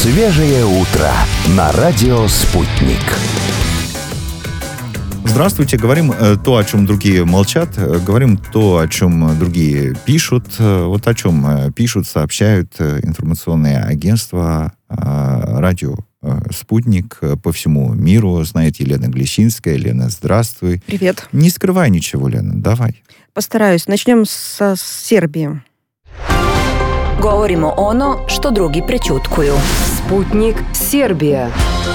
Свежее утро на радио «Спутник». Здравствуйте. Говорим то, о чем другие молчат. Говорим то, о чем другие пишут. Вот о чем пишут, сообщают информационные агентства, радио «Спутник» по всему миру. Знаете, Лена Глещинская. Лена, здравствуй. Привет. Не скрывай ничего, Лена, давай. Постараюсь. Начнем с Сербии. Govorimo ono što drugi prećutkuju. Спутник Сербия.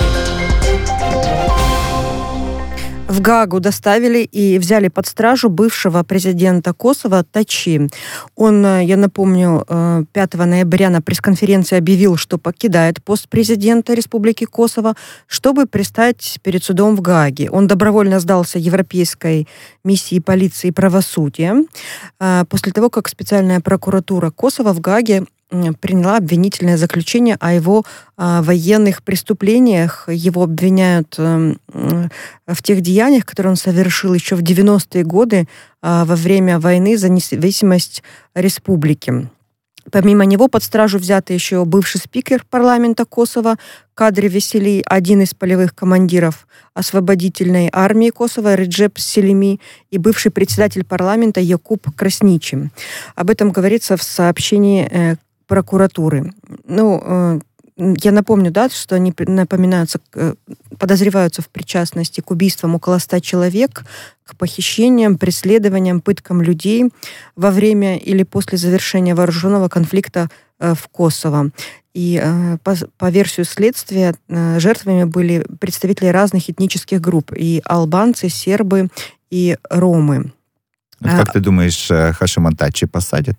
В Гаагу доставили и взяли под стражу бывшего президента Косово Тачи. Он, я напомню, 5 ноября на пресс-конференции объявил, что покидает пост президента Республики Косово, чтобы предстать перед судом в Гааге. Он добровольно сдался Европейской миссии полиции и правосудия после того, как специальная прокуратура Косово в Гааге приняла обвинительное заключение о его военных преступлениях. Его обвиняют в тех деяниях, которые он совершил еще в 90-е годы во время войны за независимость республики. Помимо него под стражу взяты еще бывший спикер парламента Косово Кадри Весели, один из полевых командиров освободительной армии Косово Реджеп Селими и бывший председатель парламента Якуб Красничи. Об этом говорится в сообщении прокуратуры. Я напомню, да, что они подозреваются в причастности к убийствам около 100 человек, к похищениям, преследованиям, пыткам людей во время или после завершения вооруженного конфликта в Косово. И по версии следствия жертвами были представители разных этнических групп. И албанцы, сербы, и ромы. Как ты думаешь, Хашима Тачи посадят?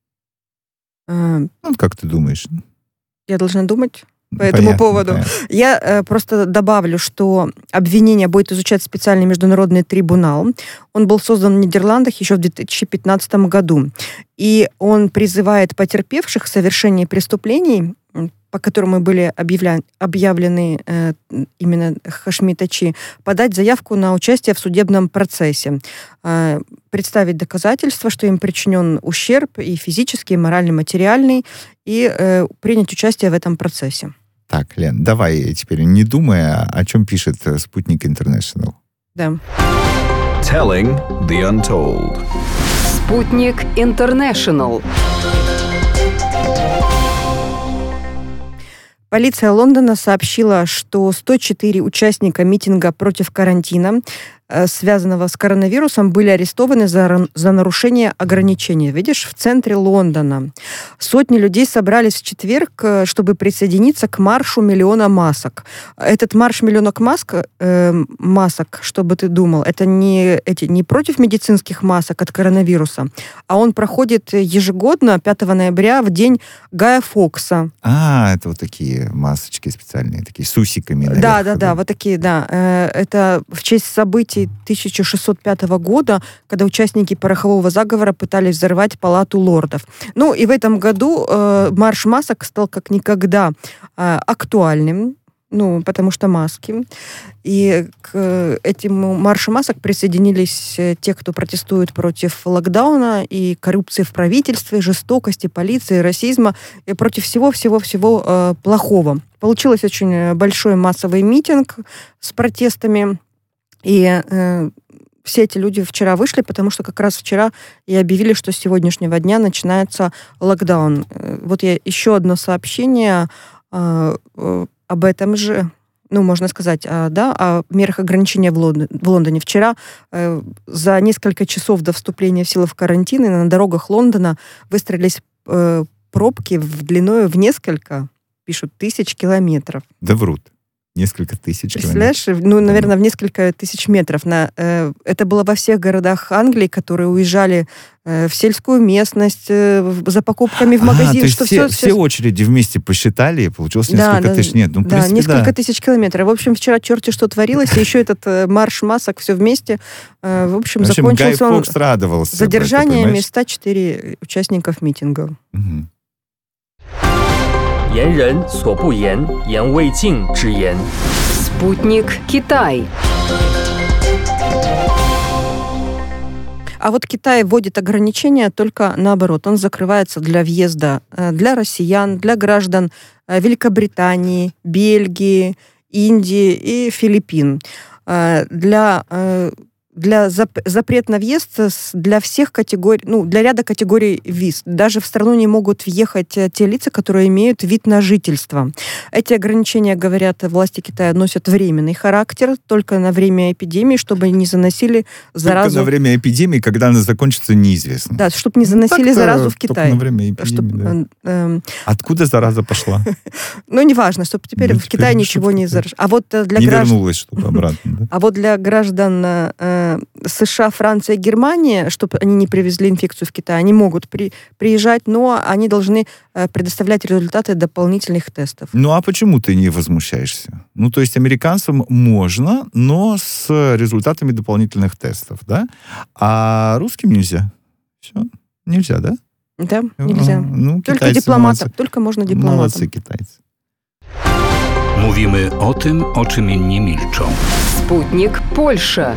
Как ты думаешь? Я должна думать по этому поводу. Понятно. Я просто добавлю, что обвинение будет изучать специальный международный трибунал. Он был создан в Нидерландах еще в 2015 году. И он призывает потерпевших в совершении преступлений, по которому были объявлены именно Хашми Тачи, подать заявку на участие в судебном процессе, представить доказательства, что им причинен ущерб и физический, и моральный, и материальный, и принять участие в этом процессе. Так, Лен, давай теперь, не думая, о чем пишет «Спутник Интернешнл». Да. Telling the Untold. Спутник Интернешнл. Полиция Лондона сообщила, что 104 участника митинга против карантина, связанного с коронавирусом, были арестованы за нарушение ограничений. Видишь, в центре Лондона. Сотни людей собрались в четверг, чтобы присоединиться к маршу миллиона масок. Этот марш миллиона масок, чтобы ты думал, это не против медицинских масок от коронавируса, а он проходит ежегодно 5 ноября в день Гая Фокса. Это вот такие масочки специальные, такие с усиками. Да, вот такие, да. Это в честь событий 1605 года, когда участники порохового заговора пытались взорвать палату лордов. И в этом году марш масок стал как никогда актуальным, потому что маски. И к этому маршу масок присоединились те, кто протестует против локдауна и коррупции в правительстве, жестокости, полиции, расизма и против всего-всего-всего плохого. Получился очень большой массовый митинг с протестами. И все эти люди вчера вышли, потому что как раз вчера и объявили, что с сегодняшнего дня начинается локдаун. Вот я еще одно сообщение об этом же, можно сказать, о мерах ограничения в Лондоне. Вчера за несколько часов до вступления в силу в карантин на дорогах Лондона выстроились пробки длиною в несколько, пишут, тысяч километров. Да врут. Несколько тысяч километров. Представляешь? Наверное, в несколько тысяч метров. Это было во всех городах Англии, которые уезжали в сельскую местность, за покупками в магазин. То есть все очереди вместе посчитали, и получилось несколько тысяч. Нет, в принципе, несколько тысяч километров. В общем, вчера черти что творилось, и еще этот марш масок, все вместе. В общем, закончился он задержаниями 104 участников митинга. 言人所不言，言未尽之言。 Спутник Китай. А вот Китай вводит ограничения только наоборот. Он закрывается для въезда для россиян, для граждан Великобритании, Бельгии, Индии и Филиппин. Запрет на въезд для всех категорий, для ряда категорий виз. Даже в страну не могут въехать те лица, которые имеют вид на жительство. Эти ограничения, говорят власти Китая, носят временный характер, только на время эпидемии, чтобы не заносили заразу... Только на время эпидемии, когда она закончится, неизвестно. Да, чтобы не заносили заразу в Китай. Только на время эпидемии, Откуда зараза пошла? Неважно, чтобы теперь в Китае ничего не заражено. А вот для не вернулась, чтобы обратно. А вот для граждан США, Франция и Германия, чтобы они не привезли инфекцию в Китай, они могут приезжать, но они должны предоставлять результаты дополнительных тестов. А почему ты не возмущаешься? То есть американцам можно, но с результатами дополнительных тестов, да? А русским нельзя. Все, нельзя, да? Да, нельзя. Только дипломатам, только можно дипломатам. Молодцы китайцы. Mówimy o tym, o czym inni milczą. Спутник Польша.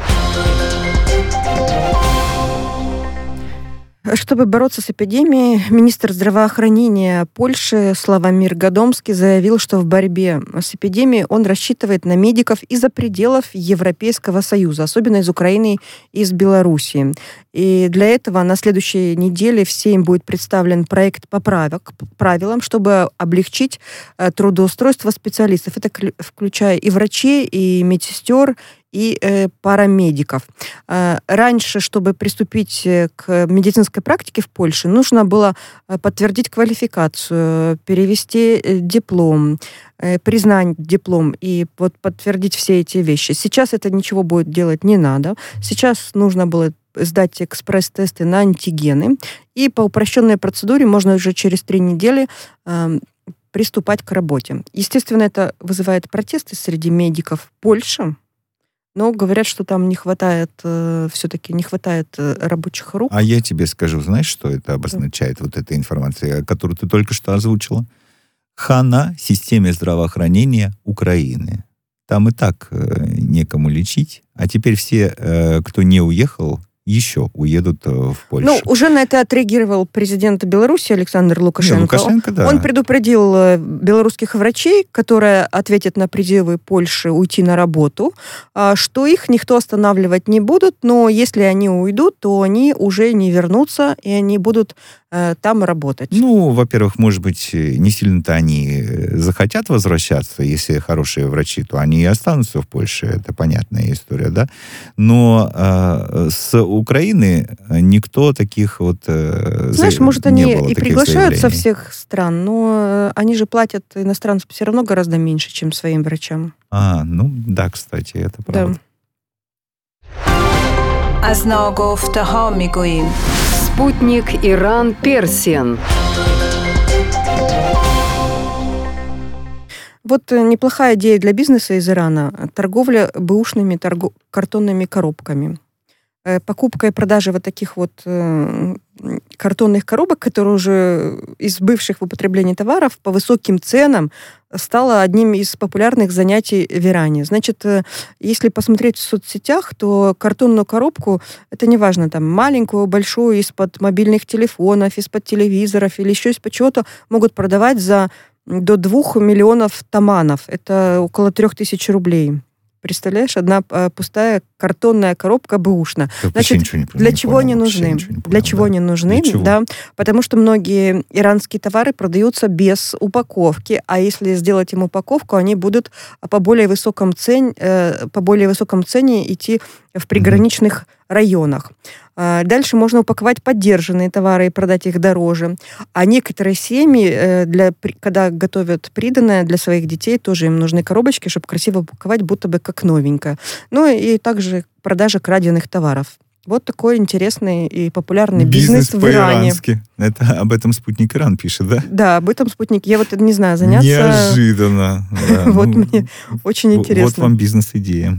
Чтобы бороться с эпидемией, министр здравоохранения Польши Славомир Гадомский заявил, что в борьбе с эпидемией он рассчитывает на медиков из-за пределов Европейского Союза, особенно из Украины и из Белоруссии. И для этого на следующей неделе всем будет представлен проект поправок к правилам, чтобы облегчить трудоустройство специалистов. Это включая и врачей, и медсестер, и парамедиков. Раньше, чтобы приступить к медицинской практике в Польше, нужно было подтвердить квалификацию, перевести диплом, признать диплом и подтвердить все эти вещи. Сейчас это ничего будет делать не надо. Сейчас нужно было сдать экспресс-тесты на антигены, и по упрощенной процедуре можно уже через 3 недели приступать к работе. Естественно, это вызывает протесты среди медиков Польши, но говорят, что там все-таки не хватает рабочих рук. А я тебе скажу, знаешь, что это обозначает, вот эта информация, которую ты только что озвучила? Хана системе здравоохранения Украины. Там и так некому лечить, а теперь все, кто не уехал, еще уедут в Польшу. Уже на это отреагировал президент Беларуси Александр Лукашенко. Лукашенко, да. Он предупредил белорусских врачей, которые ответят на призывы Польши уйти на работу, что их никто останавливать не будет, но если они уйдут, то они уже не вернутся, и они будут там работать. Во-первых, может быть, не сильно-то они захотят возвращаться, если хорошие врачи, то они и останутся в Польше, это понятная история, да? Но с Украины никто таких Знаешь, может, они и приглашают со всех стран, но они же платят иностранцам все равно гораздо меньше, чем своим врачам. Да, кстати, это правда. Да. Спутник Иран Персиан. Неплохая идея для бизнеса из Ирана. Торговля бэушными картонными коробками. Покупка и продажа таких картонных коробок, которые уже из бывших в употреблении товаров по высоким ценам стало одним из популярных занятий в Иране. Значит, если посмотреть в соцсетях, то картонную коробку, это неважно, маленькую, большую, из-под мобильных телефонов, из-под телевизоров или еще из-под чего-то, могут продавать до 2 миллионов таманов. Это около 3000 рублей. Представляешь, одна пустая картонная коробка бэушна. Значит, для чего они нужны? Для чего они нужны? Да, потому что многие иранские товары продаются без упаковки, а если сделать им упаковку, они будут по более высоком цене идти в приграничных районах. Дальше можно упаковать подержанные товары и продать их дороже. А некоторые семьи, когда готовят приданое для своих детей, тоже им нужны коробочки, чтобы красиво упаковать, будто бы как новенькое. И также продажа краденных товаров. Вот такой интересный и популярный бизнес в Иране. Это об этом «Спутник Иран» пишет, да? Да, об этом «Спутник». Я не знаю, заняться... Неожиданно. Мне очень интересно. Вот вам бизнес-идея.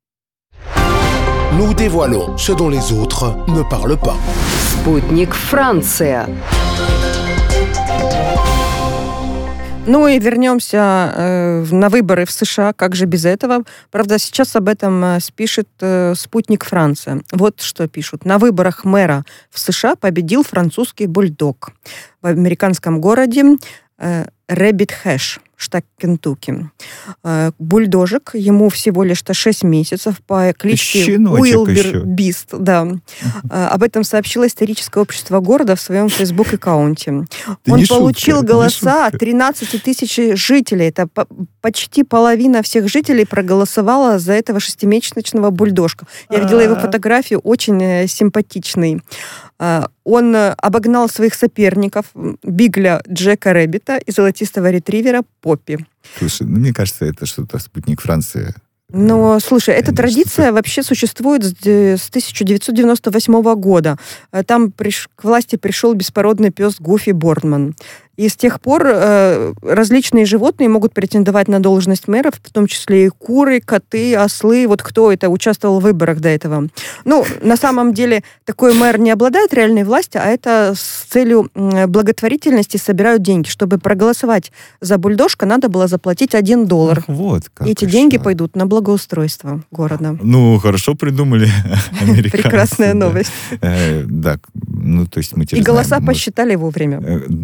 Nous dévoilons ce dont les autres ne parlent pas. Спутник Франция. Ну и вернемся на выборы в США. Как же без этого? Правда, сейчас об этом пишет «Спутник Франция». Вот что пишут. На выборах мэра в США победил французский бульдог. В американском городе Рэббит-Хэш, штат Кентукки. Бульдожик, ему всего лишь 6 месяцев, по кличке Уилбер Бист. Да. Об этом сообщило историческое общество города в своем фейсбук-аккаунте. Он получил голоса от 13 тысяч жителей. Это почти половина всех жителей проголосовала за этого 6-месячного бульдожка. Я видела его фотографию, очень симпатичный. Он обогнал своих соперников, бигля Джека Рэббита и золотистого ретривера Поппи. Слушай, мне кажется, это что-то «Спутник Франции». Но, слушай, эта традиция вообще существует с 1998 года. Там к власти пришел беспородный пес Гуфи Бордман. И с тех пор различные животные могут претендовать на должность мэров, в том числе и куры, коты, ослы. Вот кто это участвовал в выборах до этого. Ну, на самом деле, такой мэр не обладает реальной властью, а это с целью благотворительности собирают деньги. Чтобы проголосовать за бульдожка, надо было заплатить $1. Ах, вот как. Эти деньги пойдут на благоустройство города. Ну, хорошо придумали американцы. Прекрасная новость. Да, ну, то есть мы теперь и голоса знаем, посчитали вовремя.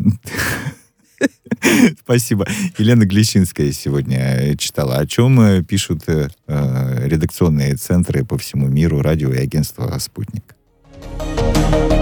Спасибо. Елена Глещинская сегодня читала, о чем пишут редакционные центры по всему миру, радио и агентство «Спутник».